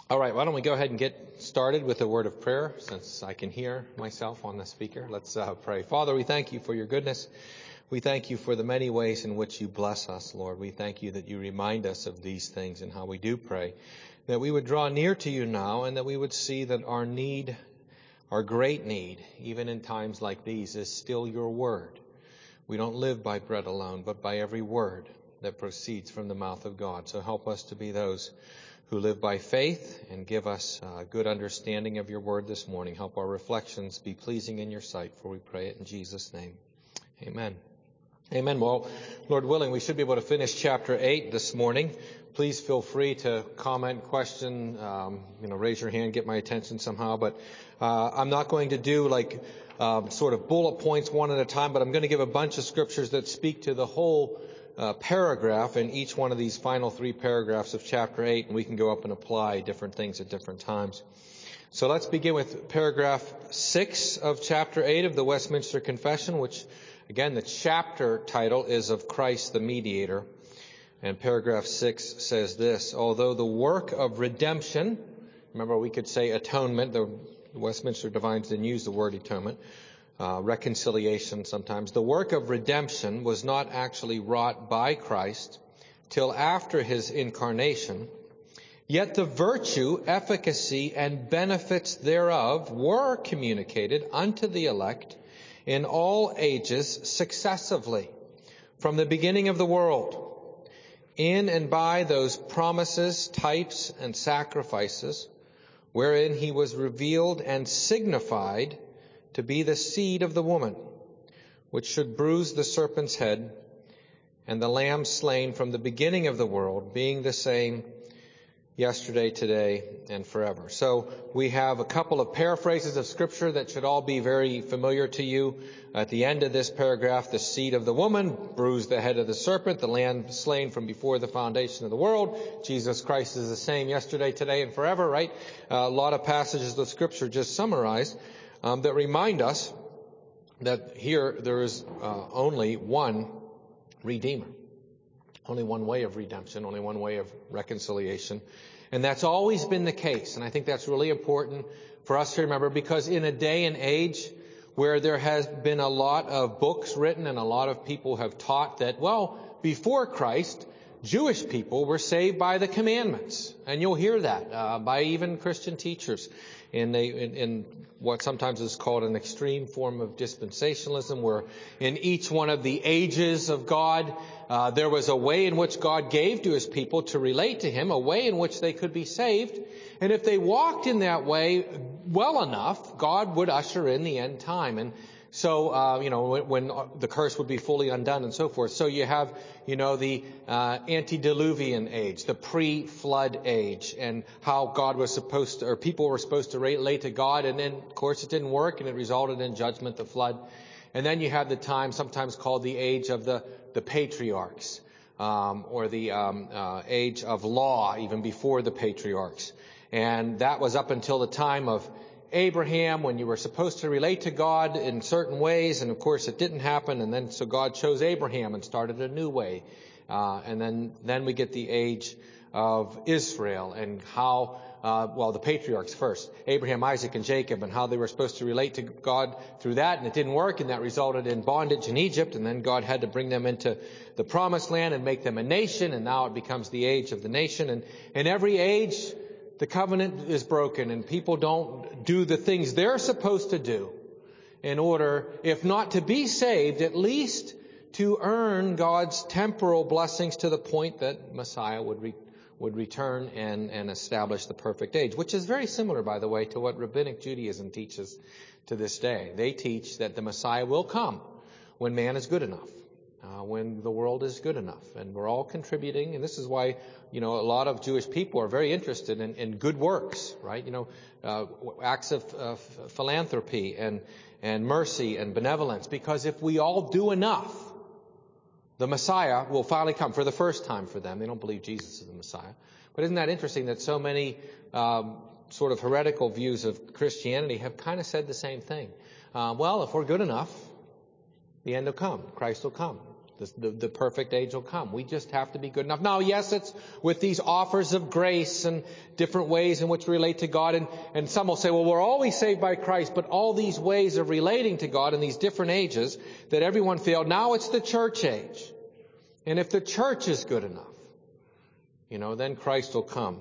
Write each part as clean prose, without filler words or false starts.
All right, why don't we go ahead and get started with a word of prayer, since I can hear myself on the speaker. Let's pray. Father, we thank you for your goodness. We thank you for the many ways in which you bless us, Lord. We thank you that you remind us of these things and how we do pray, that we would draw near to you now and that we would see that our need, our great need, even in times like these, is still your word. We don't live by bread alone, but by every word that proceeds from the mouth of God. So help us to be those who live by faith, and give us a good understanding of your word this morning. Help our reflections be pleasing in your sight, for we pray it in Jesus' name. Amen. Amen. Well, Lord willing, we should be able to finish chapter 8 this morning. Please feel free to comment, question, raise your hand, get my attention somehow. But I'm not going to do sort of bullet points one at a time, but I'm going to give a bunch of scriptures that speak to the whole paragraph in each one of these final 3 paragraphs of chapter 8, and we can go up and apply different things at different times. So let's begin with paragraph 6 of chapter 8 of the Westminster Confession, which, again, the chapter title is of Christ the Mediator. And paragraph 6 says this: although the work of redemption, remember we could say atonement, the Westminster Divines didn't use the word atonement, reconciliation sometimes. The work of redemption was not actually wrought by Christ till after his incarnation, yet the virtue, efficacy, and benefits thereof were communicated unto the elect in all ages successively, from the beginning of the world, in and by those promises, types, and sacrifices, wherein he was revealed and signified to be the seed of the woman, which should bruise the serpent's head, and the Lamb slain from the beginning of the world, being the same yesterday, today, and forever. So we have a couple of paraphrases of Scripture that should all be very familiar to you. At the end of this paragraph, the seed of the woman bruised the head of the serpent, the Lamb slain from before the foundation of the world. Jesus Christ is the same yesterday, today, and forever, right? A lot of passages of Scripture just summarized that remind us that here there is only one Redeemer. Only one way of redemption, only one way of reconciliation. And that's always been the case. And I think that's really important for us to remember, because in a day and age where there has been a lot of books written and a lot of people have taught that, well, before Christ, Jewish people were saved by the commandments. And you'll hear that by even Christian teachers in what sometimes is called an extreme form of dispensationalism, where in each one of the ages of God, there was a way in which God gave to his people to relate to him, a way in which they could be saved. And if they walked in that way well enough, God would usher in the end time. And so, when the curse would be fully undone and so forth. So you have, the antediluvian age, the pre-flood age, and how God was supposed to, or people were supposed to relate to God. And then, of course, it didn't work, and it resulted in judgment, the flood. And then you have the time sometimes called the age of the patriarchs, or the age of law, even before the patriarchs. And that was up until the time of Abraham, when you were supposed to relate to God in certain ways, and of course it didn't happen, and then so God chose Abraham and started a new way. And then we get the age of Israel, and how, the patriarchs first, Abraham, Isaac, and Jacob, and how they were supposed to relate to God through that, and it didn't work, and that resulted in bondage in Egypt, and then God had to bring them into the promised land and make them a nation, and now it becomes the age of the nation. And in every age, the covenant is broken, and people don't do the things they're supposed to do in order, if not to be saved, at least to earn God's temporal blessings to the point that Messiah would return and establish the perfect age, which is very similar, by the way, to what Rabbinic Judaism teaches to this day. They teach that the Messiah will come when man is good enough, when the world is good enough, and we're all contributing. And this is why, a lot of Jewish people are very interested in good works, right? Acts of philanthropy and mercy and benevolence, because if we all do enough, the Messiah will finally come for the first time for them. They don't believe Jesus is the Messiah. But isn't that interesting that so many sort of heretical views of Christianity have kind of said the same thing? If we're good enough, the end will come. Christ will come. The perfect age will come. We just have to be good enough. Now, yes, it's with these offers of grace and different ways in which we relate to God. And some will say, well, we're always saved by Christ, but all these ways of relating to God in these different ages that everyone failed. Now it's the church age. And if the church is good enough, then Christ will come.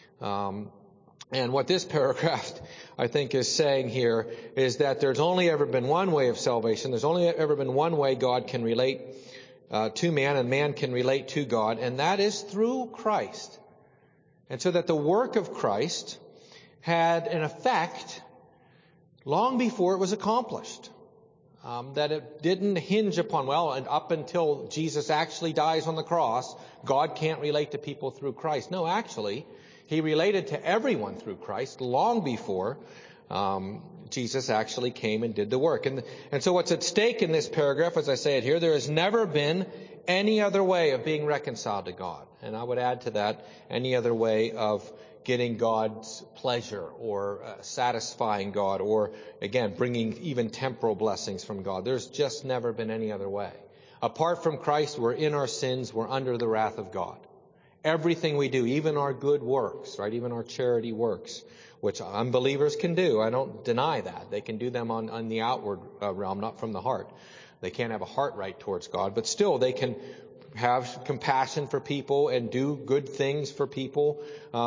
And what this paragraph, I think, is saying here is that there's only ever been one way of salvation. There's only ever been one way God can relate to man, and man can relate to God, and that is through Christ. And so that the work of Christ had an effect long before it was accomplished. That it didn't hinge upon, and up until Jesus actually dies on the cross, God can't relate to people through Christ. No, actually, He related to everyone through Christ long before Jesus actually came and did the work. And so what's at stake in this paragraph, as I say it here, there has never been any other way of being reconciled to God. And I would add to that, any other way of getting God's pleasure or satisfying God or, again, bringing even temporal blessings from God. There's just never been any other way. Apart from Christ, we're in our sins. We're under the wrath of God. Everything we do, even our good works, right? Even our charity works, which unbelievers can do. I don't deny that. They can do them on the outward realm, not from the heart. They can't have a heart right towards God, but still they can have compassion for people and do good things for people.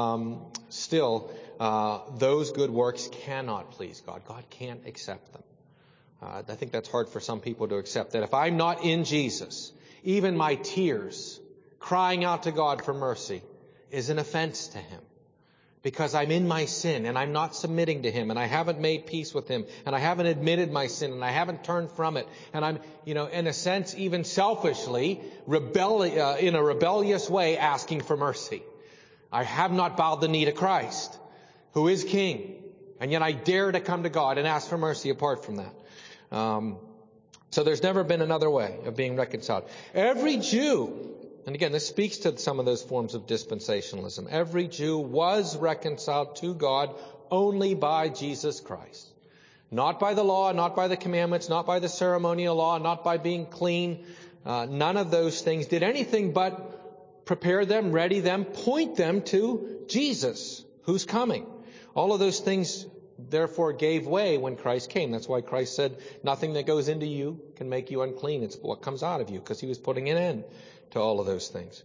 Still, those good works cannot please God. God can't accept them. I think that's hard for some people to accept, that if I'm not in Jesus, even my tears, crying out to God for mercy, is an offense to Him. Because I'm in my sin and I'm not submitting to Him and I haven't made peace with Him and I haven't admitted my sin and I haven't turned from it. And I'm, in a sense, even selfishly, in a rebellious way, asking for mercy. I have not bowed the knee to Christ, who is King. And yet I dare to come to God and ask for mercy apart from that. So there's never been another way of being reconciled. Every Jew, and again, this speaks to some of those forms of dispensationalism. Every Jew was reconciled to God only by Jesus Christ. Not by the law, not by the commandments, not by the ceremonial law, not by being clean. None of those things did anything but prepare them, ready them, point them to Jesus, who's coming. All of those things, therefore, gave way when Christ came. That's why Christ said, nothing that goes into you can make you unclean. It's what comes out of you, because He was putting an end to all of those things.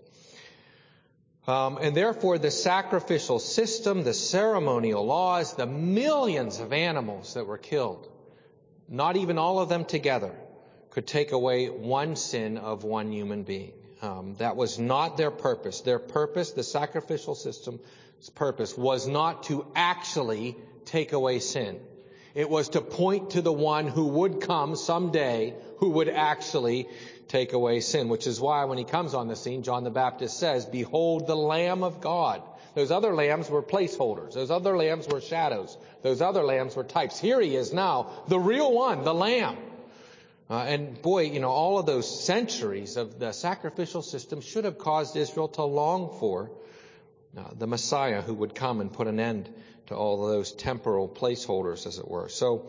And therefore, the sacrificial system, the ceremonial laws, the millions of animals that were killed, not even all of them together, could take away one sin of one human being. That was not their purpose. Their purpose, the sacrificial system's purpose, was not to actually take away sin. It was to point to the one who would come someday, who would actually take away sin, which is why when He comes on the scene, John the Baptist says, "Behold the Lamb of God." Those other lambs were placeholders. Those other lambs were shadows. Those other lambs were types. Here He is now, the real one, the Lamb. And boy, all of those centuries of the sacrificial system should have caused Israel to long for the Messiah who would come and put an end to all of those temporal placeholders, as it were. So,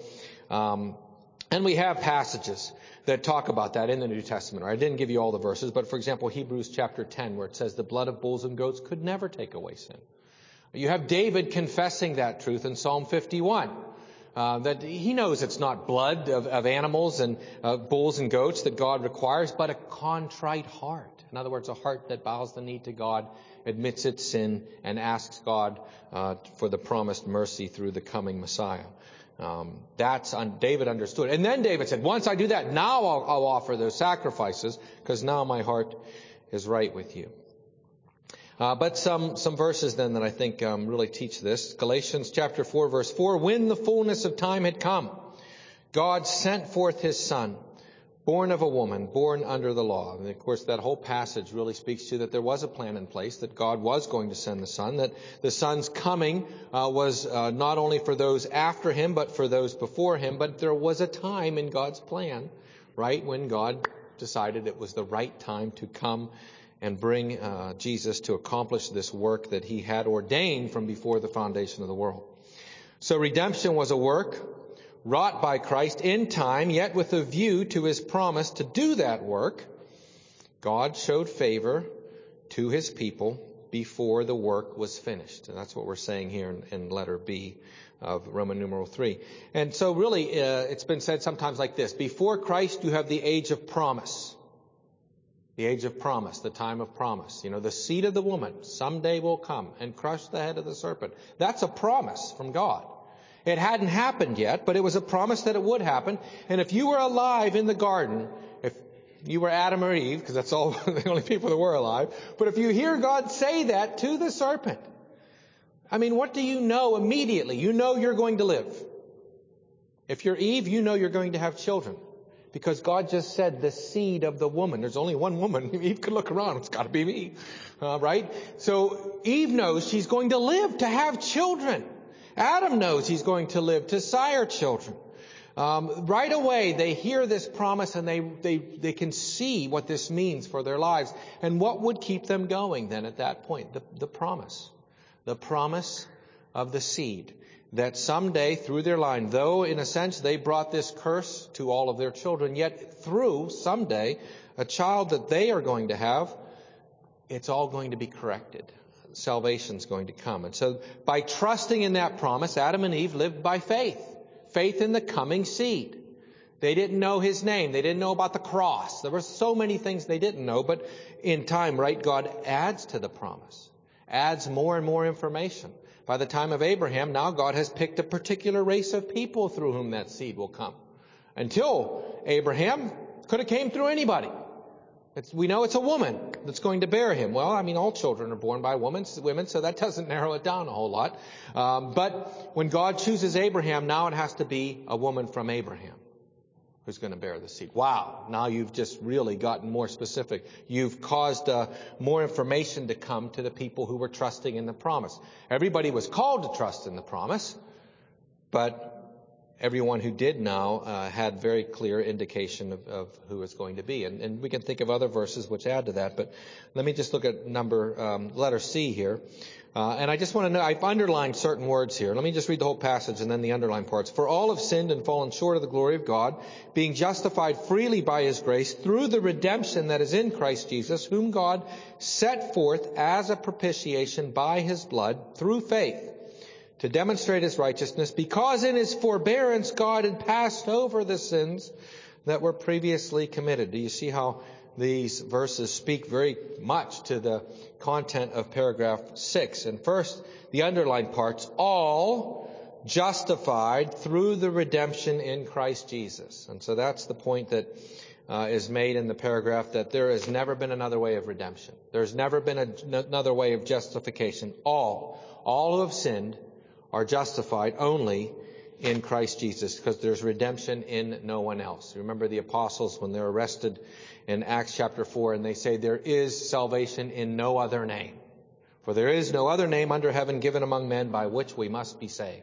and we have passages that talk about that in the New Testament. I didn't give you all the verses, but for example, Hebrews chapter 10, where it says the blood of bulls and goats could never take away sin. You have David confessing that truth in Psalm 51. That he knows it's not blood of animals and bulls and goats that God requires, but a contrite heart. In other words, a heart that bows the knee to God, admits its sin, and asks God for the promised mercy through the coming Messiah. David understood. And then David said, once I do that, now I'll offer those sacrifices, because now my heart is right with you. But some verses then that I think really teach this. Galatians chapter 4, verse 4. When the fullness of time had come, God sent forth His Son, born of a woman, born under the law. And of course, that whole passage really speaks to that there was a plan in place, that God was going to send the Son, that the Son's coming was not only for those after Him, but for those before Him. But there was a time in God's plan, right, when God decided it was the right time to come and bring Jesus to accomplish this work that He had ordained from before the foundation of the world. So redemption was a work wrought by Christ in time, yet with a view to His promise to do that work God showed favor to his people before the work was finished. And that's what we're saying here in letter B of Roman numeral 3. And so really, it's been said sometimes like this: before Christ, you have the age of promise. The age of promise, the time of promise. The seed of the woman someday will come and crush the head of the serpent. That's a promise from God. It hadn't happened yet, but it was a promise that it would happen. And if you were alive in the garden, if you were Adam or Eve, because that's all the only people that were alive, but if you hear God say that to the serpent, what do you know immediately? You know you're going to live. If you're Eve, you know you're going to have children. Because God just said the seed of the woman. There's only one woman. Eve could look around. It's got to be me. Right? So Eve knows she's going to live to have children. Adam knows he's going to live to sire children. Right away, they hear this promise and they can see what this means for their lives. And what would keep them going then at that point? The promise. The promise of the seed. That someday through their line, though in a sense they brought this curse to all of their children, yet through someday a child that they are going to have, it's all going to be corrected. Salvation's going to come. And so by trusting in that promise, Adam and Eve lived by faith. Faith in the coming seed. They didn't know his name. They didn't know about the cross. There were so many things they didn't know, but in time, right, God adds to the promise. Adds more and more information. By the time of Abraham, now God has picked a particular race of people through whom that seed will come. Until Abraham, could have came through anybody. We know it's a woman that's going to bear him. Well, all children are born by women, so that doesn't narrow it down a whole lot. But when God chooses Abraham, now it has to be a woman from Abraham who's going to bear the seed. Wow, now you've just really gotten more specific. You've caused more information to come to the people who were trusting in the promise. Everybody was called to trust in the promise, but everyone who did now had very clear indication of who it's going to be. And we can think of other verses which add to that, but let me just look at letter C here. And I just want to know, I've underlined certain words here. Let me just read the whole passage and then the underlined parts. For all have sinned and fallen short of the glory of God, being justified freely by his grace through the redemption that is in Christ Jesus, whom God set forth as a propitiation by his blood through faith, to demonstrate his righteousness, because in his forbearance God had passed over the sins that were previously committed. Do you see how these verses speak very much to the content of paragraph 6? And first, the underlined parts, all justified through the redemption in Christ Jesus. And so that's the point that is made in the paragraph, that there has never been another way of redemption. There's never been another way of justification. All who have sinned are justified only in Christ Jesus, because there's redemption in no one else. Remember the apostles when they're arrested in Acts chapter 4, and they say there is salvation in no other name. For there is no other name under heaven given among men by which we must be saved.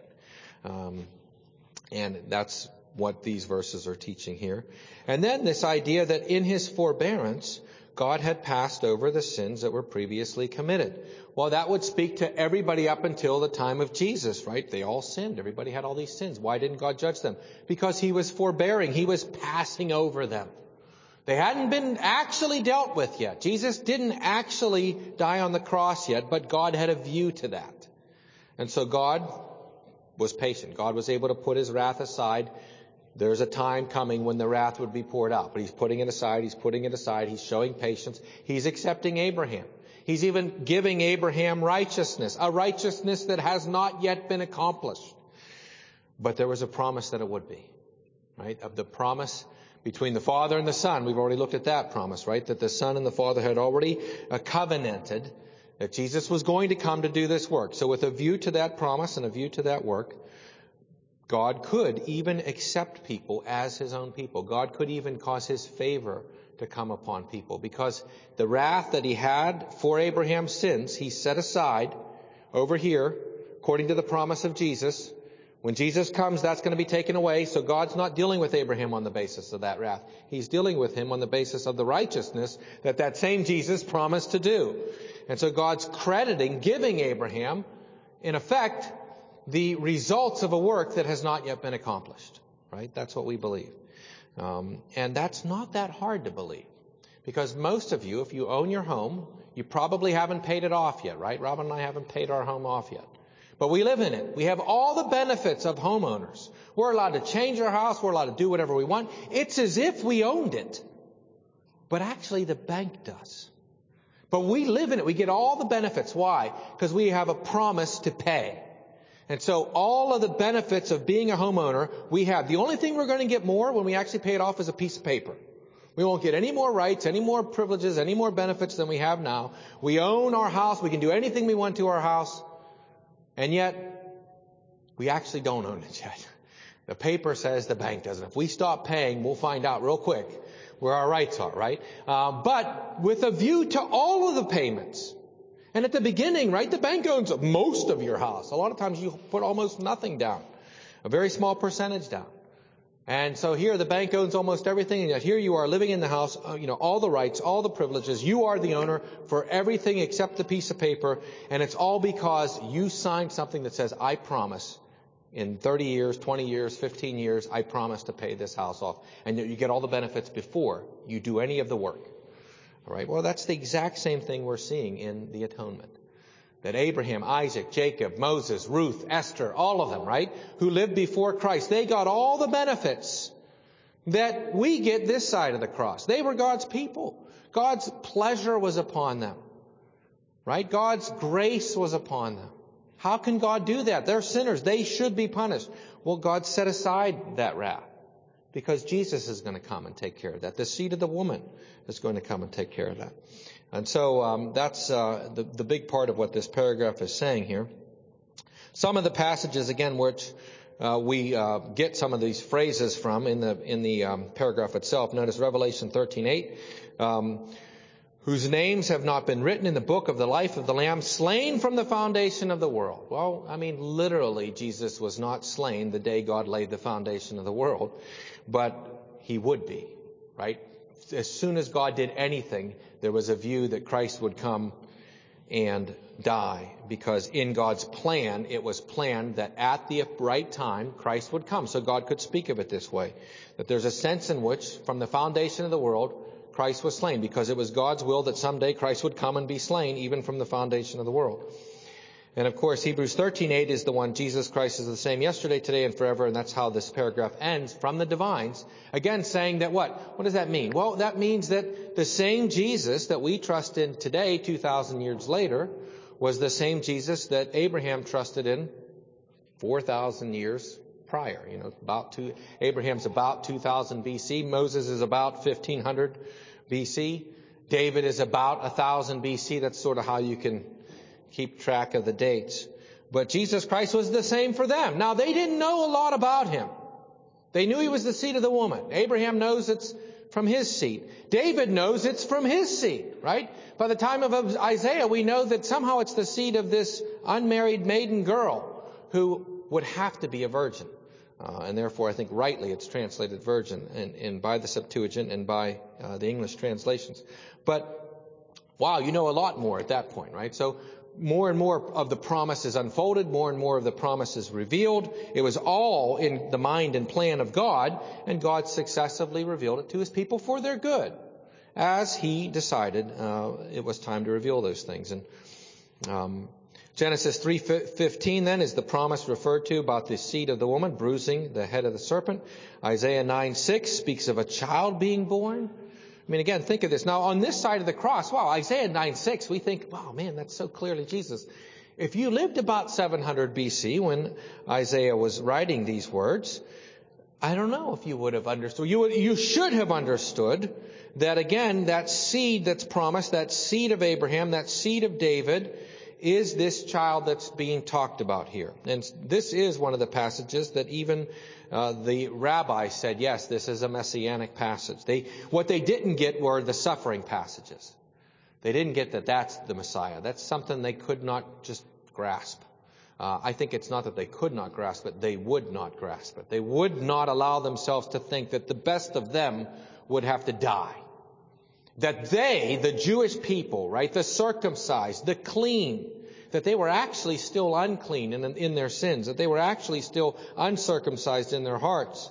And that's what these verses are teaching here. And then this idea that in his forbearance, God had passed over the sins that were previously committed. Well, that would speak to everybody up until the time of Jesus, right? They all sinned. Everybody had all these sins. Why didn't God judge them? Because he was forbearing. He was passing over them. They hadn't been actually dealt with yet. Jesus didn't actually die on the cross yet, but God had a view to that. And so God was patient. God was able to put his wrath aside. There's a time coming when the wrath would be poured out, but he's putting it aside. He's putting it aside. He's showing patience. He's accepting Abraham. He's even giving Abraham righteousness, a righteousness that has not yet been accomplished. But there was a promise that it would be, right? Of the promise between the Father and the Son. We've already looked at that promise, right? That the Son and the Father had already covenanted that Jesus was going to come to do this work. So with a view to that promise and a view to that work, God could even accept people as his own people. God could even cause his favor to come upon people, because the wrath that he had for Abraham's sins, he set aside over here, according to the promise of Jesus. When Jesus comes, that's going to be taken away. So God's not dealing with Abraham on the basis of that wrath. He's dealing with him on the basis of the righteousness that same Jesus promised to do. And so God's crediting, giving Abraham, in effect, the results of a work that has not yet been accomplished. Right? That's what we believe. And that's not that hard to believe. Because most of you, if you own your home, you probably haven't paid it off yet, right? Robin and I haven't paid our home off yet. But we live in it. We have all the benefits of homeowners. We're allowed to change our house. We're allowed to do whatever we want. It's as if we owned it. But actually the bank does. But we live in it. We get all the benefits. Why? Because we have a promise to pay. And so all of the benefits of being a homeowner, we have. The only thing we're going to get more when we actually pay it off is a piece of paper. We won't get any more rights, any more privileges, any more benefits than we have now. We own our house. We can do anything we want to our house. And yet, we actually don't own it yet. The paper says the bank doesn't. If we stop paying, we'll find out real quick where our rights are, right? But with a view to all of the payments. And at the beginning, right, the bank owns most of your house. A lot of times you put almost nothing down, a very small percentage down. And so here the bank owns almost everything, and yet here you are living in the house, all the rights, all the privileges. You are the owner for everything except the piece of paper, and it's all because you signed something that says, I promise in 30 years, 20 years, 15 years, I promise to pay this house off. And you get all the benefits before you do any of the work. All right? Well, that's the exact same thing we're seeing in the atonement. That Abraham, Isaac, Jacob, Moses, Ruth, Esther, all of them, right, who lived before Christ, they got all the benefits that we get this side of the cross. They were God's people. God's pleasure was upon them, right? God's grace was upon them. How can God do that? They're sinners. They should be punished. Well, God set aside that wrath because Jesus is going to come and take care of that. The seed of the woman is going to come and take care of that. And so that's the big part of what this paragraph is saying here. Some of the passages, again, which we get some of these phrases from in the paragraph itself. Notice Revelation 13:8, whose names have not been written in the book of the life of the Lamb, slain from the foundation of the world. Well, I mean, literally, Jesus was not slain the day God laid the foundation of the world, but he would be, right? As soon as God did anything, there was a view that Christ would come and die, because in God's plan, it was planned that at the right time, Christ would come. So God could speak of it this way, that there's a sense in which, from the foundation of the world, Christ was slain, because it was God's will that someday Christ would come and be slain, even from the foundation of the world. And of course, Hebrews 13:8 is the one, Jesus Christ is the same yesterday, today, and forever, and that's how this paragraph ends, from the divines. Again, saying that what? What does that mean? Well, that means that the same Jesus that we trust in today, 2,000 years later, was the same Jesus that Abraham trusted in 4,000 years prior. Abraham's about 2,000 BC. Moses is about 1,500 BC. David is about 1,000 BC. That's sort of how you can keep track of the dates. But Jesus Christ was the same for them. Now, they didn't know a lot about him. They knew he was the seed of the woman. Abraham knows it's from his seed. David knows it's from his seed, right? By the time of Isaiah, we know that somehow it's the seed of this unmarried maiden girl who would have to be a virgin. And therefore, I think rightly it's translated virgin and by the Septuagint and by the English translations. But, wow, you know a lot more at that point, right? So more and more of the promise is unfolded, more and more of the promise is revealed. It was all in the mind and plan of God, and God successively revealed it to his people for their good, as he decided it was time to reveal those things. And Genesis 3:15 then is the promise referred to about the seed of the woman bruising the head of the serpent. Isaiah 9:6 speaks of a child being born. I mean, again, think of this. Now, on this side of the cross, wow, Isaiah 9:6, we think, wow, man, that's so clearly Jesus. If you lived about 700 BC when Isaiah was writing these words, I don't know if you would have understood. You should have understood that, again, that seed that's promised, that seed of Abraham, that seed of David, is this child that's being talked about here. And this is one of the passages that even the rabbi said, yes, this is a messianic passage. What they didn't get were the suffering passages. They didn't get that that's the Messiah. That's something they could not just grasp. I think it's not that they could not grasp it, they would not grasp it. They would not allow themselves to think that the best of them would have to die. That they, the Jewish people, right, the circumcised, the clean, that they were actually still unclean in their sins, that they were actually still uncircumcised in their hearts.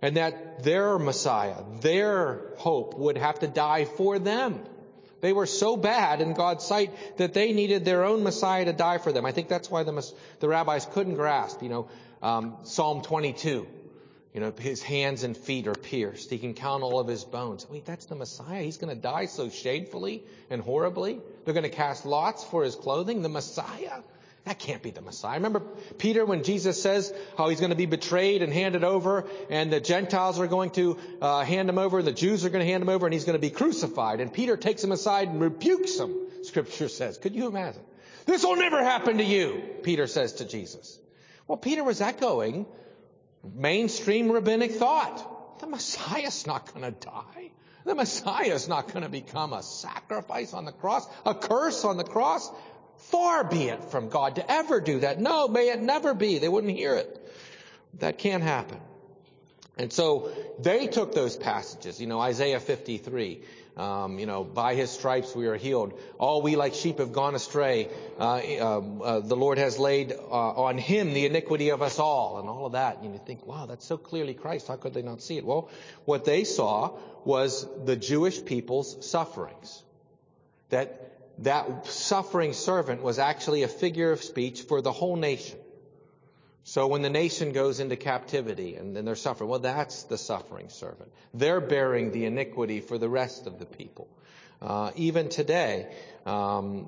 And that their Messiah, their hope, would have to die for them. They were so bad in God's sight that they needed their own Messiah to die for them. I think that's why the rabbis couldn't grasp, Psalm 22. His hands and feet are pierced. He can count all of his bones. Wait, that's the Messiah? He's going to die so shamefully and horribly? They're going to cast lots for his clothing? The Messiah? That can't be the Messiah. Remember Peter when Jesus says how he's going to be betrayed and handed over, and the Gentiles are going to hand him over, the Jews are going to hand him over, and he's going to be crucified. And Peter takes him aside and rebukes him, Scripture says. Could you imagine? This will never happen to you, Peter says to Jesus. Well, Peter was echoing mainstream rabbinic thought. The Messiah's not going to die. The Messiah's not going to become a sacrifice on the cross, a curse on the cross. Far be it from God to ever do that. No, may it never be. They wouldn't hear it. That can't happen. And so they took those passages, Isaiah 53, by his stripes we are healed. All we like sheep have gone astray. The Lord has laid on him the iniquity of us all, and all of that. And you think, wow, that's so clearly Christ. How could they not see it? Well, what they saw was the Jewish people's sufferings. That suffering servant was actually a figure of speech for the whole nation. So when the nation goes into captivity and then they're suffering, well, that's the suffering servant. They're bearing the iniquity for the rest of the people. Even today, some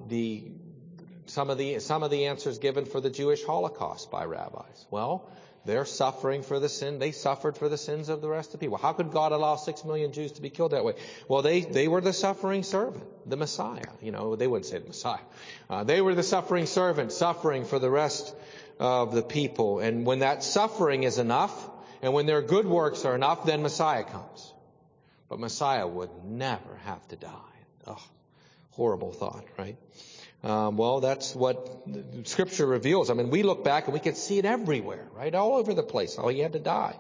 of the answers given for the Jewish Holocaust by rabbis. Well, they're suffering for the sin. They suffered for the sins of the rest of the people. How could God allow 6 million Jews to be killed that way? Well, they were the suffering servant, the Messiah. They wouldn't say the Messiah. They were the suffering servant, suffering for the rest of the people. And when that suffering is enough, and when their good works are enough, then Messiah comes. But Messiah would never have to die. Oh, horrible thought, right? Well, that's what Scripture reveals. I mean, we look back and we can see it everywhere, right? All over the place. How he had to die.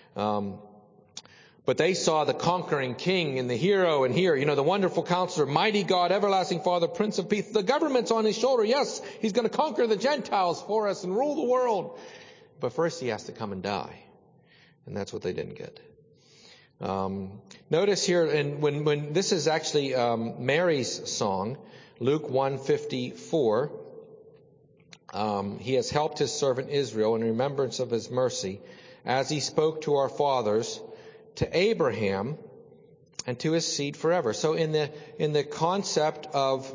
But they saw the conquering king and the hero, and here, the wonderful counselor, mighty God, everlasting Father, Prince of Peace. The government's on his shoulder. Yes, he's going to conquer the Gentiles for us and rule the world. But first he has to come and die. And that's what they didn't get. Notice here, and when this is actually Mary's song, Luke 1:54, he has helped his servant Israel in remembrance of his mercy, as he spoke to our fathers, to Abraham, and to his seed forever. So in the concept of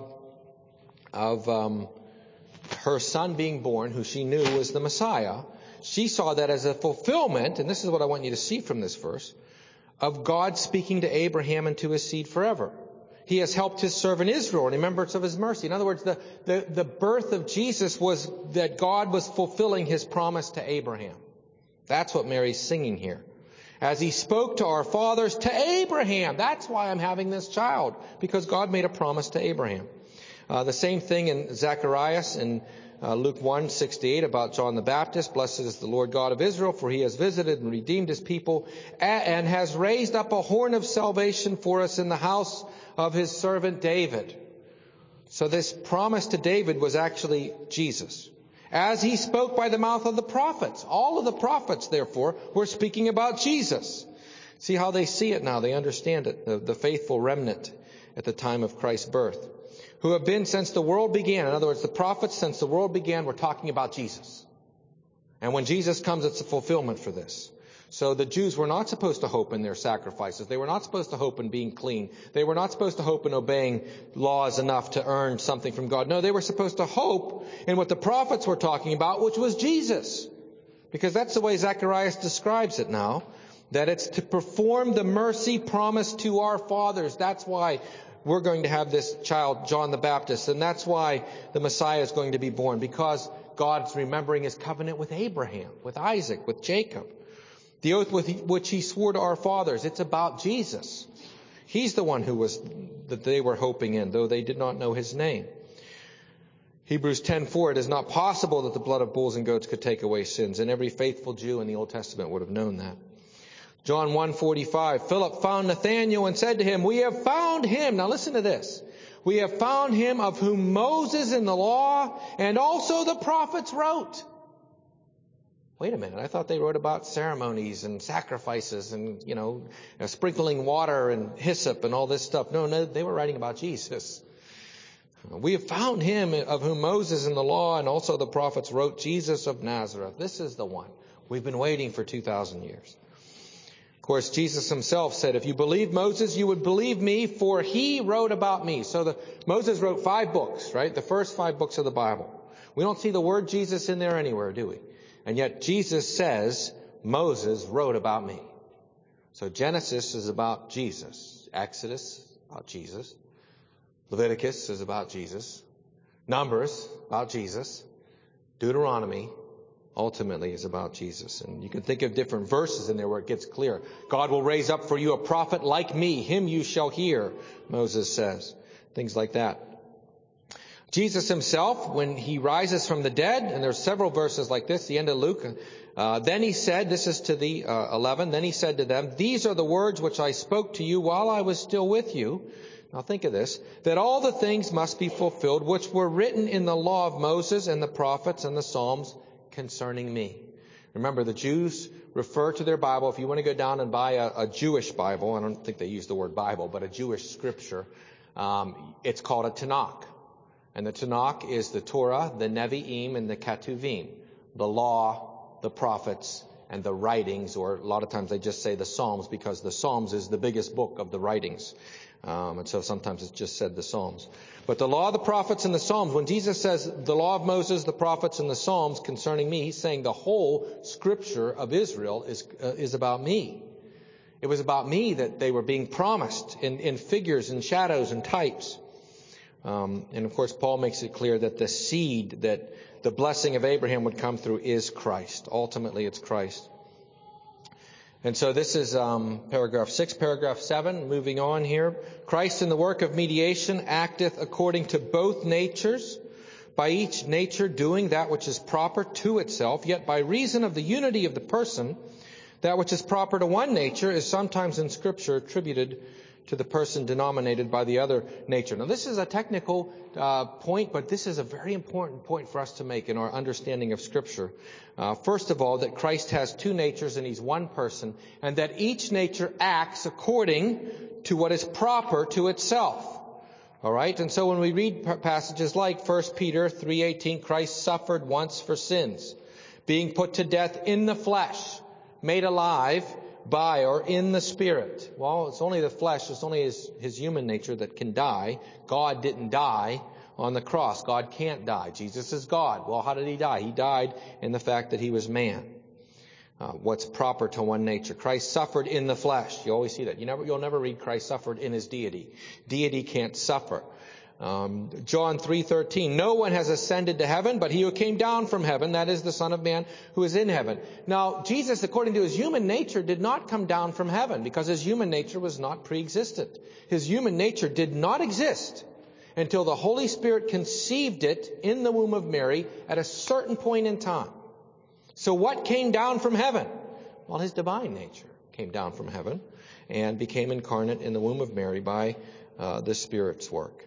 her son being born, who she knew was the Messiah, she saw that as a fulfillment, and this is what I want you to see from this verse, of God speaking to Abraham and to his seed forever. He has helped his servant Israel in remembrance of his mercy. In other words, the birth of Jesus was that God was fulfilling his promise to Abraham. That's what Mary's singing here. As he spoke to our fathers, to Abraham. That's why I'm having this child, because God made a promise to Abraham. The same thing in Zacharias in Luke 1:68 about John the Baptist. Blessed is the Lord God of Israel, for he has visited and redeemed his people and has raised up a horn of salvation for us in the house of his servant David. So this promise to David was actually Jesus. As he spoke by the mouth of the prophets. All of the prophets, therefore, were speaking about Jesus. See how they see it now. They understand it. The faithful remnant at the time of Christ's birth. Who have been since the world began. In other words, the prophets since the world began were talking about Jesus. And when Jesus comes, it's a fulfillment for this. So the Jews were not supposed to hope in their sacrifices. They were not supposed to hope in being clean. They were not supposed to hope in obeying laws enough to earn something from God. No, they were supposed to hope in what the prophets were talking about, which was Jesus. Because that's the way Zacharias describes it now. That it's to perform the mercy promised to our fathers. That's why we're going to have this child, John the Baptist. And that's why the Messiah is going to be born. Because God's remembering his covenant with Abraham, with Isaac, with Jacob. The oath with which he swore to our fathers. It's about Jesus. He's the one that they were hoping in, though they did not know his name. Hebrews 10:4, it is not possible that the blood of bulls and goats could take away sins. And every faithful Jew in the Old Testament would have known that. John 1:45, Philip found Nathanael and said to him, we have found him. Now listen to this. We have found him of whom Moses in the law and also the prophets wrote. Wait a minute, I thought they wrote about ceremonies and sacrifices and, sprinkling water and hyssop and all this stuff. No, they were writing about Jesus. We have found him of whom Moses in the law and also the prophets wrote, Jesus of Nazareth. This is the one. We've been waiting for 2,000 years. Of course, Jesus himself said, if you believe Moses, you would believe me, for he wrote about me. So Moses wrote 5 books, right? The first 5 books of the Bible. We don't see the word Jesus in there anywhere, do we? And yet Jesus says, Moses wrote about me. So Genesis is about Jesus. Exodus, about Jesus. Leviticus is about Jesus. Numbers, about Jesus. Deuteronomy, ultimately is about Jesus. And you can think of different verses in there where it gets clear. God will raise up for you a prophet like me. Him you shall hear, Moses says. Things like that. Jesus himself, when he rises from the dead, and there's several verses like this, the end of Luke, then he said, this is to the 11, then he said to them, these are the words which I spoke to you while I was still with you. Now think of this, that all the things must be fulfilled which were written in the law of Moses and the prophets and the Psalms concerning me. Remember, the Jews refer to their Bible. If you want to go down and buy a Jewish Bible, I don't think they use the word Bible, but a Jewish scripture, it's called a Tanakh. And the Tanakh is the Torah, the Nevi'im, and the Ketuvim, the law, the prophets, and the writings, or a lot of times they just say the Psalms because the Psalms is the biggest book of the writings. And so sometimes it's just said the Psalms. But the law, the prophets, and the Psalms, when Jesus says the law of Moses, the prophets, and the Psalms concerning me, he's saying the whole scripture of Israel is about me. It was about me that they were being promised in figures and shadows and types. And of course, Paul makes it clear that the seed that the blessing of Abraham would come through is Christ. Ultimately, it's Christ. And so this is paragraph 6. Paragraph 7, moving on here. Christ in the work of mediation acteth according to both natures, by each nature doing that which is proper to itself, yet by reason of the unity of the person, that which is proper to one nature is sometimes in Scripture attributed to the person denominated by the other nature. Now, this is a technical point, but this is a very important point for us to make in our understanding of Scripture. First of all, that Christ has 2 natures and he's one person, and that each nature acts according to what is proper to itself. All right? And so when we read passages like 1 Peter 3:18, Christ suffered once for sins, being put to death in the flesh, made alive by or in the Spirit. Well, it's only the flesh, it's only his human nature that can die. God didn't die on the cross. God can't die. Jesus is God. Well, how did he die? He died in the fact that he was man. What's proper to one nature. Christ suffered in the flesh. You always see that. You'll never read Christ suffered in his deity. Deity can't suffer. John 3:13, no one has ascended to heaven, but he who came down from heaven, that is the Son of Man who is in heaven. Now, Jesus, according to his human nature, did not come down from heaven because his human nature was not pre-existent. His human nature did not exist until the Holy Spirit conceived it in the womb of Mary at a certain point in time. So what came down from heaven? Well, his divine nature came down from heaven and became incarnate in the womb of Mary by the Spirit's work.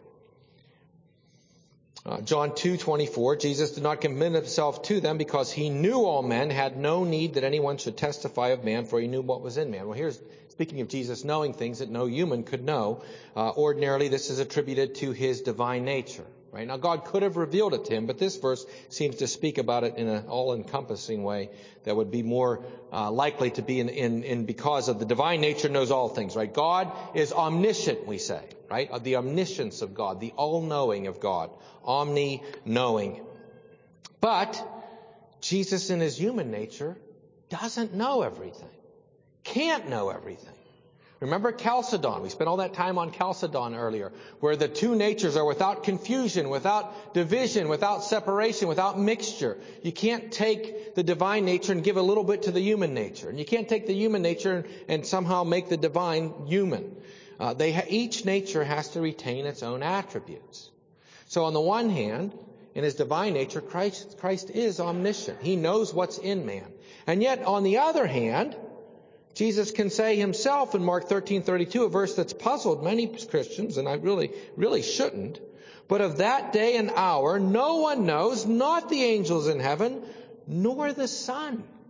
John 2:24, Jesus did not commend himself to them because he knew all men, had no need that anyone should testify of man, for he knew what was in man. Well, here's speaking of Jesus knowing things that no human could know. Ordinarily, this is attributed to his divine nature. Right? Now, God could have revealed it to him, but this verse seems to speak about it in an all-encompassing way that would be more likely to be in because of the divine nature knows all things. Right? God is omniscient, we say. Right? The omniscience of God, the all-knowing of God, omni-knowing. But Jesus in his human nature doesn't know everything, can't know everything. Remember Chalcedon. We spent all that time on Chalcedon earlier, where the 2 natures are without confusion, without division, without separation, without mixture. You can't take the divine nature and give a little bit to the human nature. And you can't take the human nature and somehow make the divine human. Each nature has to retain its own attributes. So on the one hand, in his divine nature, Christ is omniscient. He knows what's in man. And yet, on the other hand, Jesus can say himself in Mark 13:32, a verse that's puzzled many Christians, and I really shouldn't. But of that day and hour, no one knows, not the angels in heaven, nor the Son,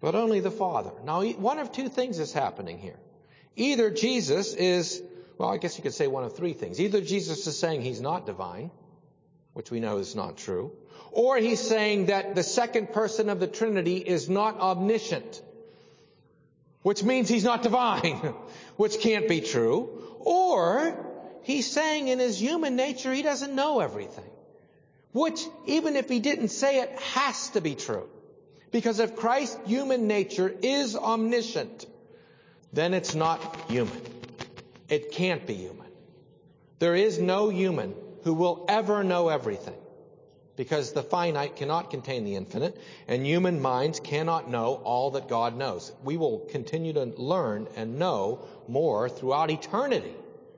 but only the Father. Now, one of two things is happening here. Either Jesus is, well, I guess you could say one of three things. Either Jesus is saying he's not divine, which we know is not true, or he's saying that the second person of the Trinity is not omniscient, which means he's not divine, which can't be true. Or he's saying in his human nature he doesn't know everything, which, even if he didn't say it, has to be true. Because if Christ's human nature is omniscient, then it's not human. It can't be human. There is no human who will ever know everything, because the finite cannot contain the infinite, and human minds cannot know all that God knows. We will continue to learn and know more throughout eternity.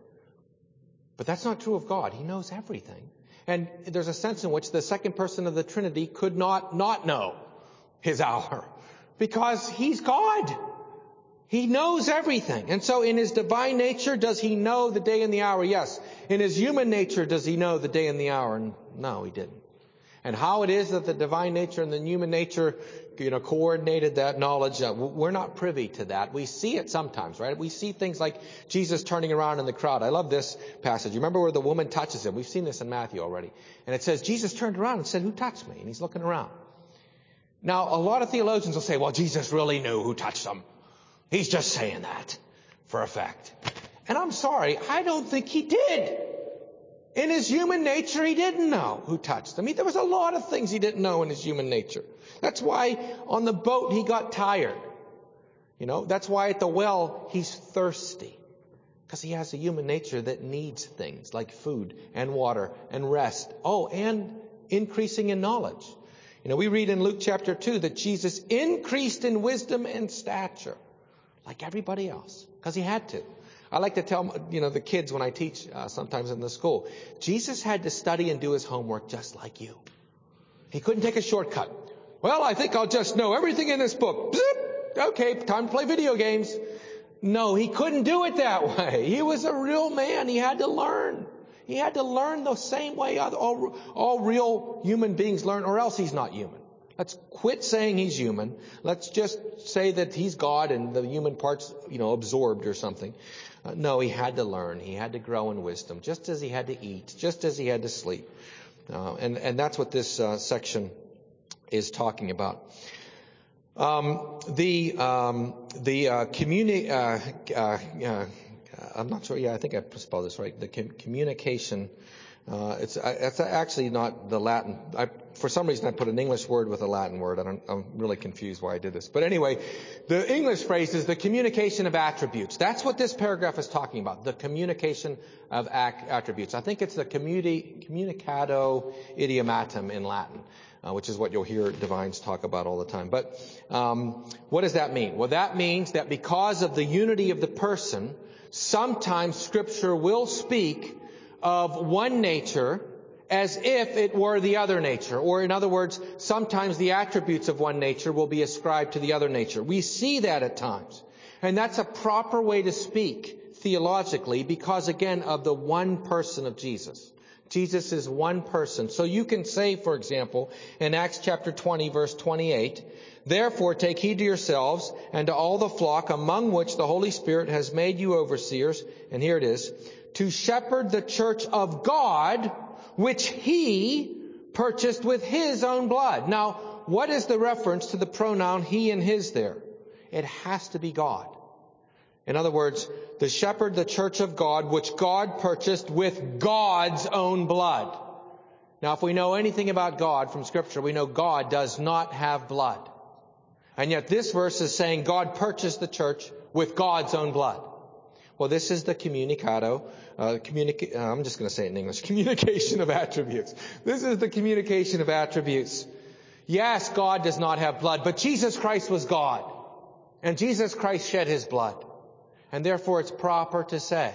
But that's not true of God. He knows everything. And there's a sense in which the second person of the Trinity could not know his hour, because he's God. He knows everything. And so in his divine nature, does he know the day and the hour? Yes. In his human nature, does he know the day and the hour? No, he didn't. And how it is that the divine nature and the human nature, coordinated that knowledge, we're not privy to that. We see it sometimes, right? We see things like Jesus turning around in the crowd. I love this passage. You remember where the woman touches him? We've seen this in Matthew already. And it says, Jesus turned around and said, "Who touched me?" And he's looking around. Now, a lot of theologians will say, well, Jesus really knew who touched him. He's just saying that for effect. And I'm sorry, I don't think he did. In his human nature, he didn't know who touched him. There was a lot of things he didn't know in his human nature. That's why on the boat he got tired. That's why at the well he's thirsty. Because he has a human nature that needs things like food and water and rest. Oh, and increasing in knowledge. We read in Luke chapter 2 that Jesus increased in wisdom and stature like everybody else, because he had to. I like to tell, the kids when I teach sometimes in the school, Jesus had to study and do his homework just like you. He couldn't take a shortcut. Well, I think I'll just know everything in this book. Zip! Okay, time to play video games. No, he couldn't do it that way. He was a real man. He had to learn. He had to learn the same way all real human beings learn, or else he's not human. Let's quit saying he's human. Let's just say that he's God and the human part's, absorbed or something. No, he had to learn. He had to grow in wisdom, just as he had to eat, just as he had to sleep. And that's what this section is talking about. I'm not sure. Yeah, I think I spelled this right. The communication. It's actually not the Latin. For some reason, I put an English word with a Latin word. I'm really confused why I did this. But anyway, the English phrase is the communication of attributes. That's what this paragraph is talking about, the communication of attributes. I think it's the communicado idiomatum in Latin, which is what you'll hear divines talk about all the time. But what does that mean? Well, that means that because of the unity of the person, sometimes Scripture will speak of one nature as if it were the other nature. Or in other words, sometimes the attributes of one nature will be ascribed to the other nature. We see that at times. And that's a proper way to speak theologically because, again, of the one person of Jesus. Jesus is one person. So you can say, for example, in Acts chapter 20, verse 28, "Therefore take heed to yourselves and to all the flock among which the Holy Spirit has made you overseers," and here it is, "to shepherd the church of God, which he purchased with his own blood." Now, what is the reference to the pronoun he and his there? It has to be God. In other words, to shepherd the church of God, which God purchased with God's own blood. Now, if we know anything about God from Scripture, we know God does not have blood. And yet this verse is saying God purchased the church with God's own blood. Well, this is the communicado. I'm just going to say it in English. Communication of attributes. This is the communication of attributes. Yes, God does not have blood, but Jesus Christ was God. And Jesus Christ shed his blood. And therefore it's proper to say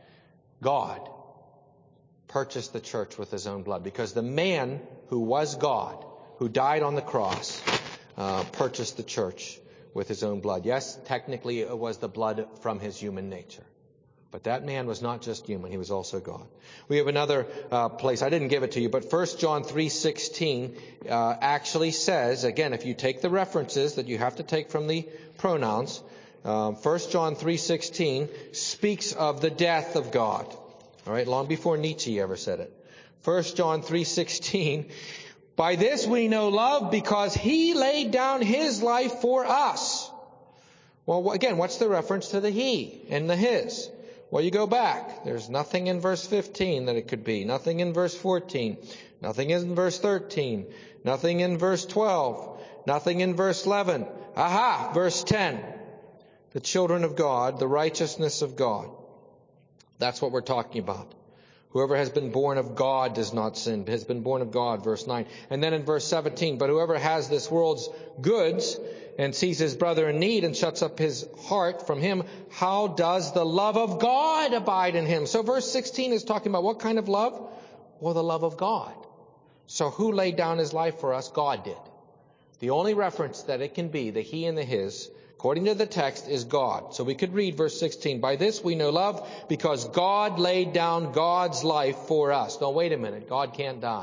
God purchased the church with his own blood. Because the man who was God, who died on the cross, purchased the church with his own blood. Yes, technically it was the blood from his human nature. But that man was not just human, he was also God. We have another place, I didn't give it to you, but 1 John 3:16 actually says, again, if you take the references that you have to take from the pronouns, 1 John 3:16 speaks of the death of God. All right, long before Nietzsche ever said it. 1 John 3:16, by this we know love because he laid down his life for us. Well, again, what's the reference to the he and the his? Well, you go back. There's nothing in verse 15 that it could be. Nothing in verse 14. Nothing in verse 13. Nothing in verse 12. Nothing in verse 11. Aha! Verse 10. The children of God, the righteousness of God. That's what we're talking about. Whoever has been born of God does not sin, has been born of God, verse 9. And then in verse 17, but whoever has this world's goods and sees his brother in need and shuts up his heart from him, how does the love of God abide in him? So verse 16 is talking about what kind of love? Well, the love of God. So who laid down his life for us? God did. The only reference that it can be, the he and the his, according to the text, is God. So we could read verse 16. By this we know love because God laid down God's life for us. No, wait a minute. God can't die.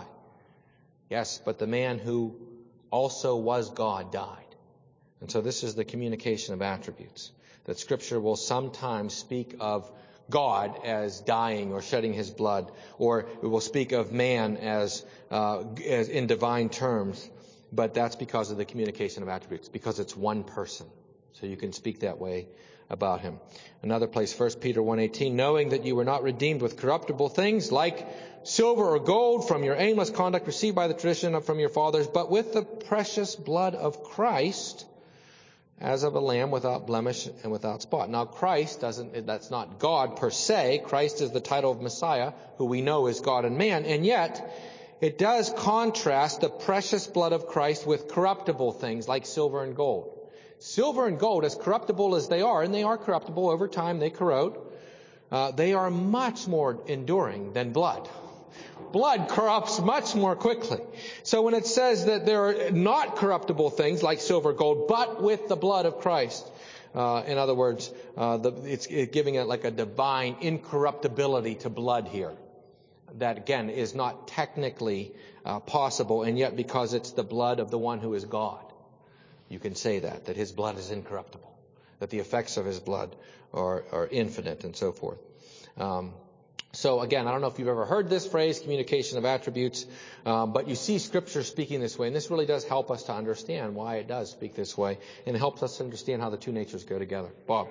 Yes, but the man who also was God died. And so this is the communication of attributes. That Scripture will sometimes speak of God as dying or shedding his blood. Or it will speak of man as in divine terms. But that's because of the communication of attributes. Because it's one person. So you can speak that way about him. Another place, 1 Peter 1:18, knowing that you were not redeemed with corruptible things like silver or gold from your aimless conduct received by the tradition from your fathers, but with the precious blood of Christ, as of a lamb without blemish and without spot. Now Christ that's not God per se. Christ is the title of Messiah, who we know is God and man, and yet it does contrast the precious blood of Christ with corruptible things like silver and gold. Silver and gold, as corruptible as they are, and they are corruptible over time, they corrode, they are much more enduring than blood. Blood corrupts much more quickly. So when it says that there are not corruptible things like silver, gold, but with the blood of Christ, in other words, it's giving it like a divine incorruptibility to blood here. That, again, is not technically possible, and yet because it's the blood of the one who is God, you can say that his blood is incorruptible, that the effects of his blood are infinite, and so forth. So again, I don't know if you've ever heard this phrase, communication of attributes, but you see Scripture speaking this way, and this really does help us to understand why it does speak this way, and it helps us understand how the two natures go together. Bob?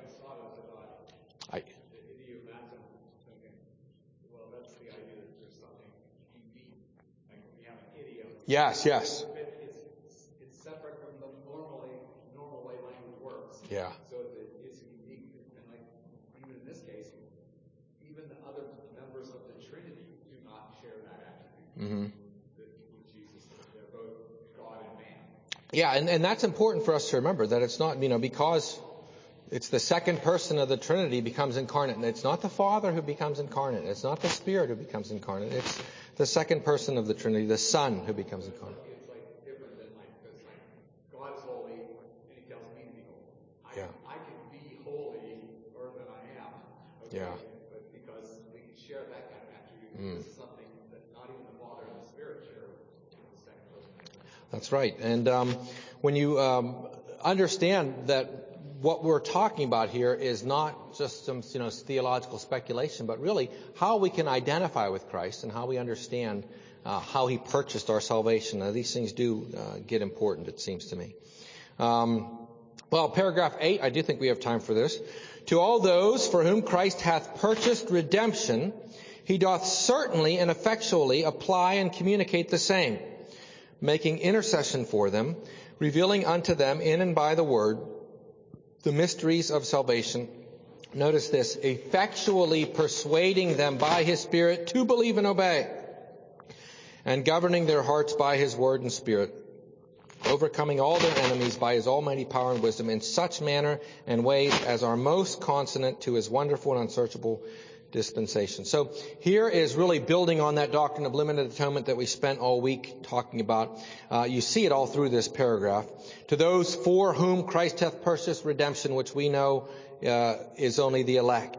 Yes. It's separate from the normal way language works. Yeah. So it's unique, and like even in this case, even the other members of the Trinity do not share that attribute with Jesus. They're both God and man. Yeah, and that's important for us to remember, that it's not, because it's the second person of the Trinity becomes incarnate. And it's not the Father who becomes incarnate. It's not the Spirit who becomes incarnate. It's the second person of the Trinity, the Son, who becomes incarnate. It's like different than because God's holy and he tells me to be holy. I can be holy more than I am. Okay? Yeah. But because we can share that kind of attribute, this is something that not even the Father and the Spirit share with the second person. That's right. And when you understand that what we're talking about here is not just some theological speculation, but really how we can identify with Christ and how we understand how he purchased our salvation. Now, these things do get important, it seems to me. Well, paragraph 8, I do think we have time for this. To all those for whom Christ hath purchased redemption, he doth certainly and effectually apply and communicate the same, making intercession for them, revealing unto them in and by the word the mysteries of salvation. Notice this, effectually persuading them by his Spirit to believe and obey, and governing their hearts by his word and Spirit, overcoming all their enemies by his almighty power and wisdom in such manner and ways as are most consonant to his wonderful and unsearchable dispensation. So here is really building on that doctrine of limited atonement that we spent all week talking about. You see it all through this paragraph. To those for whom Christ hath purchased redemption, which we know is only the elect.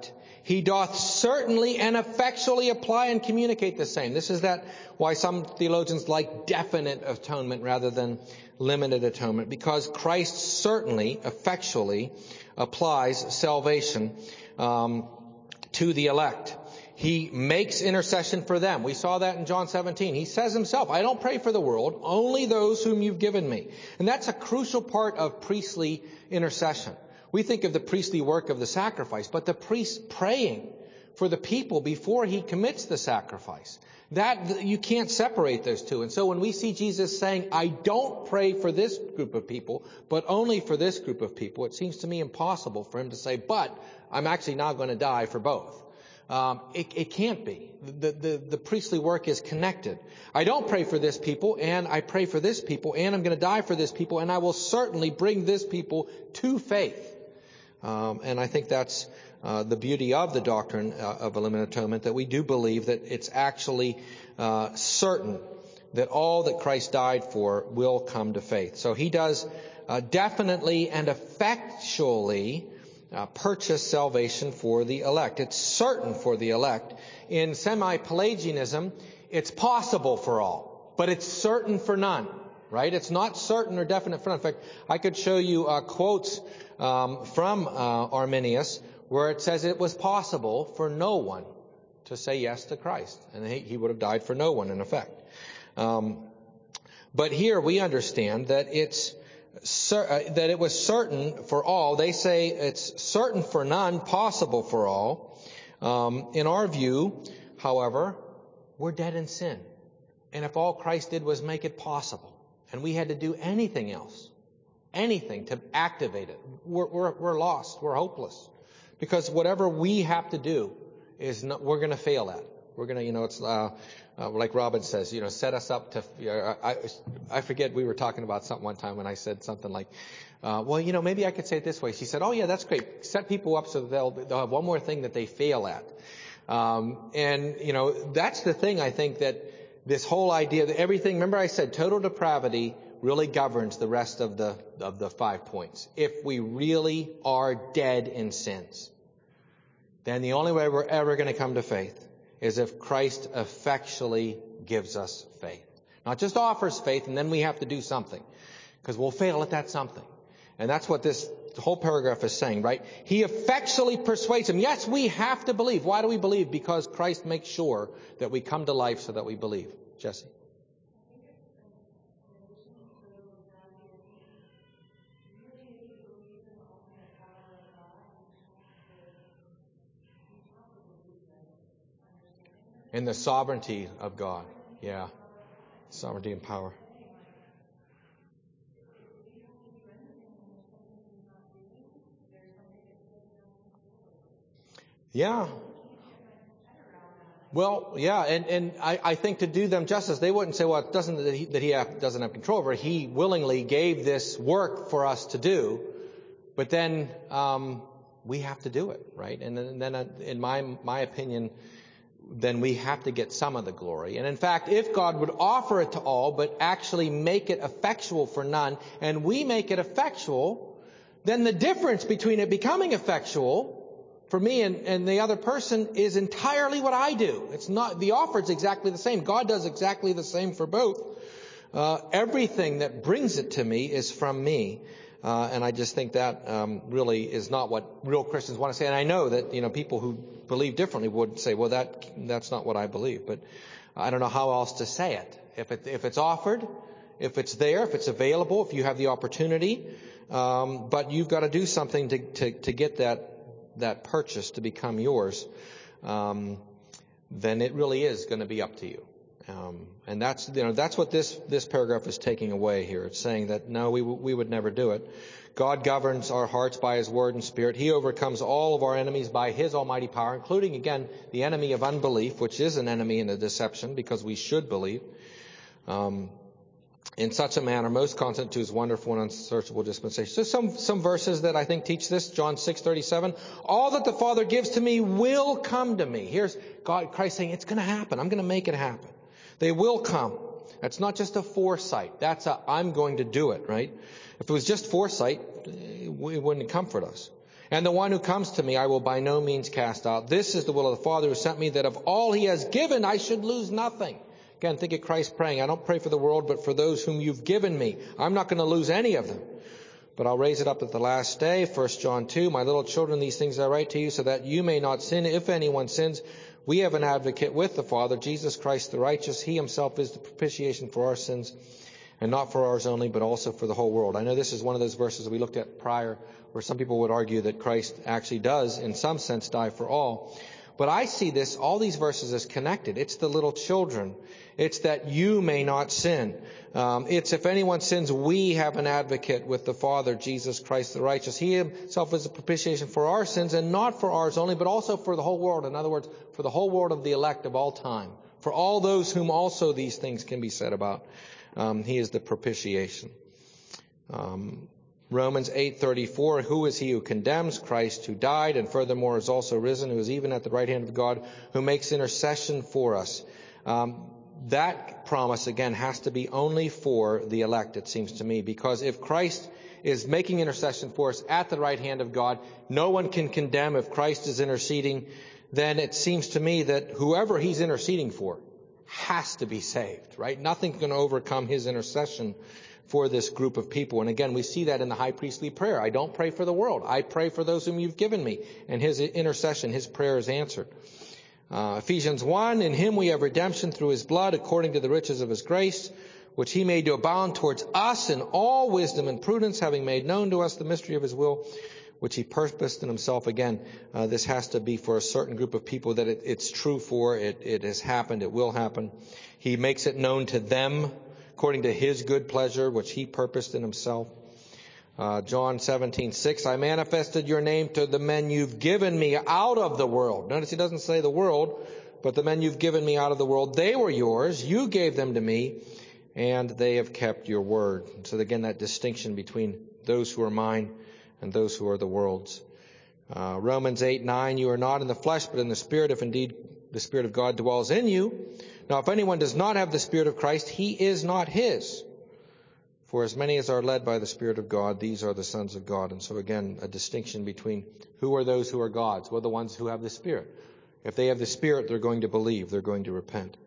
He doth certainly and effectually apply and communicate the same. This is why some theologians like definite atonement rather than limited atonement, because Christ certainly, effectually applies salvation to the elect. He makes intercession for them. We saw that in John 17. He says himself, I don't pray for the world, only those whom you've given me. And that's a crucial part of priestly intercession. We think of the priestly work of the sacrifice, but the priest praying for the people before he commits the sacrifice. That, you can't separate those two. And so when we see Jesus saying, I don't pray for this group of people, but only for this group of people, it seems to me impossible for him to say, but I'm actually now going to die for both. It can't be. The priestly work is connected. I don't pray for this people, and I pray for this people, and I'm going to die for this people, and I will certainly bring this people to faith. And I think that's the beauty of the doctrine of a limited atonement, that we do believe that it's actually certain that all that Christ died for will come to faith. So he does definitely and effectually purchase salvation for the elect. It's certain for the elect. In semi-Pelagianism, it's possible for all, but it's certain for none, right? It's not certain or definite for none. In fact, I could show you quotes from Arminius where it says it was possible for no one to say yes to Christ, and he would have died for no one, in effect. But here we understand that that it was certain for all. They say it's certain for none, possible for all. In our view, however, we're dead in sin. And if all Christ did was make it possible, and we had to do anything else, anything to activate it, we're lost, we're hopeless. Because whatever we have to do we're going to fail at. We're going to, it's like Robin says, set us up to. I forget, we were talking about something one time, and I said something like, maybe I could say it this way. She said, oh yeah, that's great. Set people up so that they'll have one more thing that they fail at. That's the thing. I think that this whole idea that everything. Remember, I said total depravity really governs the rest of the 5 points. If we really are dead in sins, then the only way we're ever going to come to faith is if Christ effectually gives us faith. Not just offers faith and then we have to do something, because we'll fail at that something. And that's what this whole paragraph is saying, right? He effectually persuades him. Yes, we have to believe. Why do we believe? Because Christ makes sure that we come to life so that we believe. Jesse? In the sovereignty of God. Yeah. Sovereignty and power. Yeah. Well, yeah, and I think to do them justice, they wouldn't say, well, it doesn't that he doesn't have control over it. He willingly gave this work for us to do, but then we have to do it, right? And then in my opinion, then we have to get some of the glory. And in fact, if God would offer it to all, but actually make it effectual for none, and we make it effectual, then the difference between it becoming effectual for me and the other person is entirely what I do. It's not, the offer is exactly the same. God does exactly the same for both. Everything that brings it to me is from me. And I just think that really is not what real Christians want to say. And I know that people who believe differently would say, well, that's not what I believe. But I don't know how else to say it. If it's offered, if it's there, if it's available, if you have the opportunity, but you've got to do something to get that purchase to become yours, then it really is going to be up to you. And that's what this paragraph is taking away here. It's saying that no, we would never do it. God governs our hearts by His Word and Spirit. He overcomes all of our enemies by His almighty power, including, again, the enemy of unbelief, which is an enemy in a deception, because we should believe. In such a manner, most constant to His wonderful and unsearchable dispensation. So some verses that I think teach this. John 6:37. All that the Father gives to me will come to me. Here's Christ saying, it's going to happen. I'm going to make it happen. They will come. That's not just a foresight. That's I'm going to do it, right? If it was just foresight, it wouldn't comfort us. And the one who comes to me I will by no means cast out. This is the will of the Father who sent me, that of all he has given I should lose nothing. Again, think of Christ praying. I don't pray for the world, but for those whom you've given me. I'm not going to lose any of them, but I'll raise it up at the last day. 1 John 2, my little children, these things I write to you so that you may not sin. If anyone sins, we have an advocate with the Father, Jesus Christ the righteous. He himself is the propitiation for our sins, and not for ours only, but also for the whole world. I know this is one of those verses that we looked at prior, where some people would argue that Christ actually does, in some sense, die for all. But I see this, all these verses, as connected. It's the little children. It's that you may not sin. It's if anyone sins, we have an advocate with the Father, Jesus Christ the righteous. He himself is a propitiation for our sins, and not for ours only, but also for the whole world. In other words, for the whole world of the elect of all time. For all those whom also these things can be said about. He is the propitiation. Romans 8:34, who is he who condemns? Christ, who died and furthermore is also risen, who is even at the right hand of God, who makes intercession for us. That promise, again, has to be only for the elect, it seems to me, because if Christ is making intercession for us at the right hand of God, no one can condemn. If Christ is interceding, then it seems to me that whoever he's interceding for has to be saved, right? Nothing's going to overcome his intercession for this group of people. And again, we see that in the high priestly prayer. I don't pray for the world. I pray for those whom you've given me. And his intercession, his prayer is answered. Ephesians 1, in him we have redemption through his blood, according to the riches of his grace, which he made to abound towards us in all wisdom and prudence, having made known to us the mystery of his will, which he purposed in himself. Again, this has to be for a certain group of people that it's true for. It has happened. It will happen. He makes it known to them according to his good pleasure, which he purposed in himself. John 17:6, I manifested your name to the men you've given me out of the world. Notice he doesn't say the world, but the men you've given me out of the world. They were yours. You gave them to me, and they have kept your word. So again, that distinction between those who are mine and those who are the world's. Romans 8:9, you are not in the flesh, but in the Spirit, if indeed the Spirit of God dwells in you. Now, if anyone does not have the Spirit of Christ, he is not his. For as many as are led by the Spirit of God, these are the sons of God. And so again, a distinction between who are those who are God's. Well, the ones who have the Spirit. If they have the Spirit, they're going to believe. They're going to repent.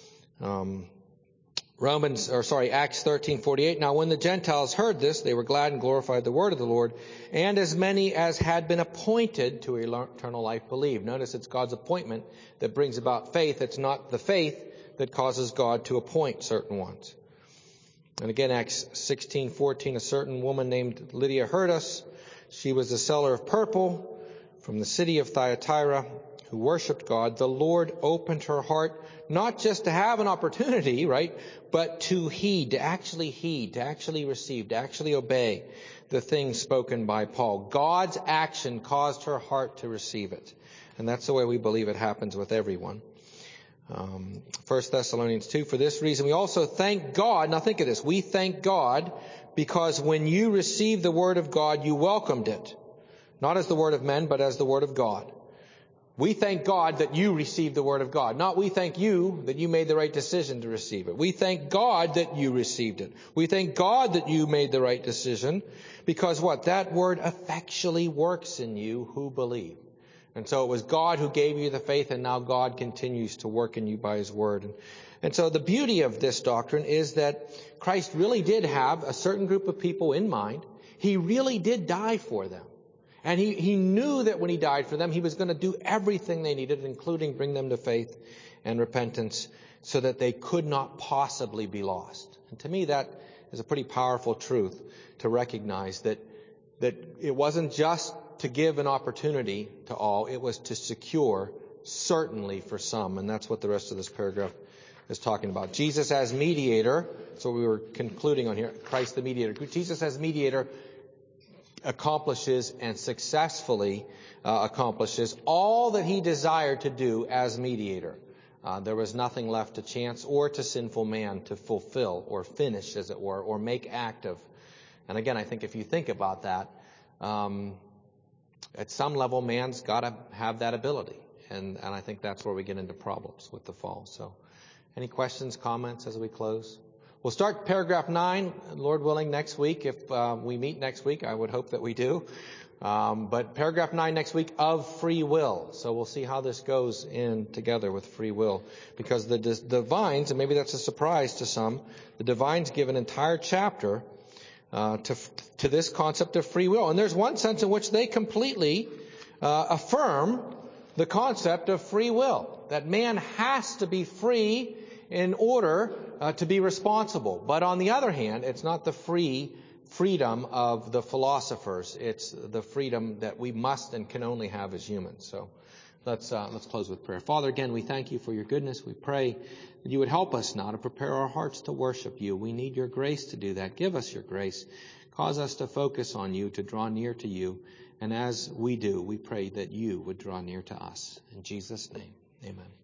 Acts 13:48. Now when the Gentiles heard this, they were glad and glorified the word of the Lord, and as many as had been appointed to eternal life believed. Notice it's God's appointment that brings about faith. It's not the faith that causes God to appoint certain ones. And again, Acts 16:14, a certain woman named Lydia heard us. She was a seller of purple from the city of Thyatira, who worshiped God. The Lord opened her heart, not just to have an opportunity, right, but to heed, to actually receive, to actually obey the things spoken by Paul. God's action caused her heart to receive it. And that's the way we believe it happens with everyone. 1 Thessalonians 2, for this reason we also thank God. Now think of this. We thank God because when you received the word of God, you welcomed it. Not as the word of men, but as the word of God. We thank God that you received the word of God. Not we thank you that you made the right decision to receive it. We thank God that you received it. We thank God that you made the right decision. Because what? That word effectually works in you who believe. And so it was God who gave you the faith, and now God continues to work in you by his word. And so the beauty of this doctrine is that Christ really did have a certain group of people in mind. He really did die for them. And he knew that when he died for them, he was going to do everything they needed, including bring them to faith and repentance, so that they could not possibly be lost. And to me, that is a pretty powerful truth to recognize, that it wasn't just to give an opportunity to all, it was to secure certainly for some. And that's what the rest of this paragraph is talking about. Jesus as mediator, so we were concluding on here, Christ the mediator. Jesus as mediator accomplishes and successfully accomplishes all that he desired to do as mediator. There was nothing left to chance or to sinful man to fulfill or finish, as it were, or make active. And again, I think if you think about that, at some level, man's got to have that ability. And I think that's where we get into problems with the fall. So any questions, comments as we close? We'll start paragraph 9, Lord willing, next week. If we meet next week, I would hope that we do. But paragraph 9 next week, of free will. So we'll see how this goes in together with free will. Because the divines, and maybe that's a surprise to some, the divines give an entire chapter to this concept of free will. And there's one sense in which they completely affirm the concept of free will. That man has to be free in order to be responsible. But on the other hand, it's not the freedom of the philosophers. It's the freedom that we must and can only have as humans. So let's close with prayer. Father, again, we thank you for your goodness. We pray that you would help us now to prepare our hearts to worship you. We need your grace to do that. Give us your grace. Cause us to focus on you, to draw near to you. And as we do, we pray that you would draw near to us. In Jesus' name, amen.